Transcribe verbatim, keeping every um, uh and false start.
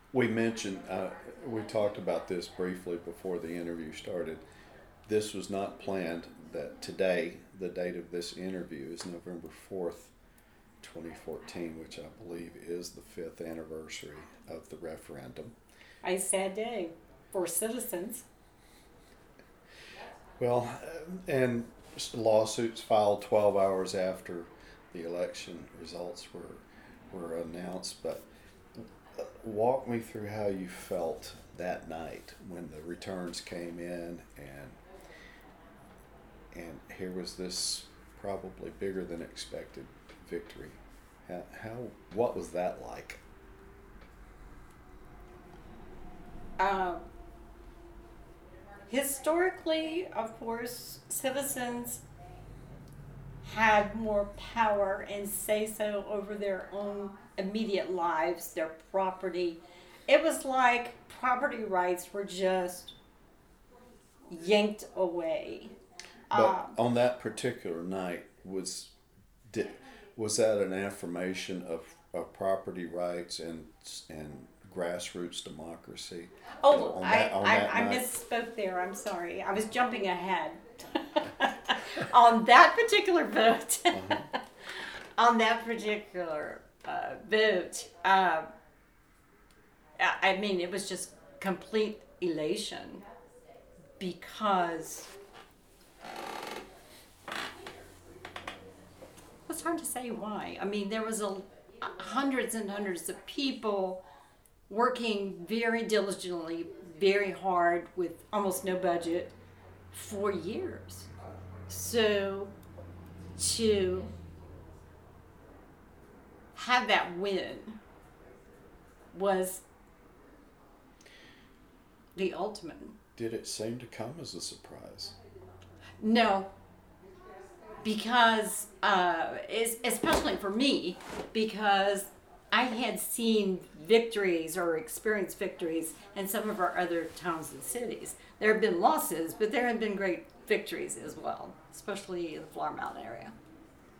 We mentioned, uh, we talked about this briefly before the interview started. This was not planned. That today, the date of this interview is November fourth, twenty fourteen, which I believe is the fifth anniversary of the referendum. A sad day for citizens. Well, and lawsuits filed twelve hours after the election results were were announced. But walk me through how you felt that night when the returns came in, and and here was this probably bigger than expected victory. How, how what was that like? Um, historically, of course, citizens had more power and say so over their own immediate lives, their property. It was like property rights were just yanked away. But Um, on that particular night, was did, was that an affirmation of, of property rights and and grassroots democracy? oh, on I, that- on I, that I night? misspoke there. I'm sorry. I was jumping ahead. On that particular vote, Uh-huh. on that particular uh, vote, uh, I I mean, it was just complete elation because it's hard to say why. I mean, there was a hundreds and hundreds of people working very diligently, very hard with almost no budget for years. So to have that win was the ultimate. Did it seem to come as a surprise? No, because uh, es- especially for me, because I had seen victories or experienced victories in some of our other towns and cities. There have been losses, but there have been great victories as well, especially in the Flower Mountain area.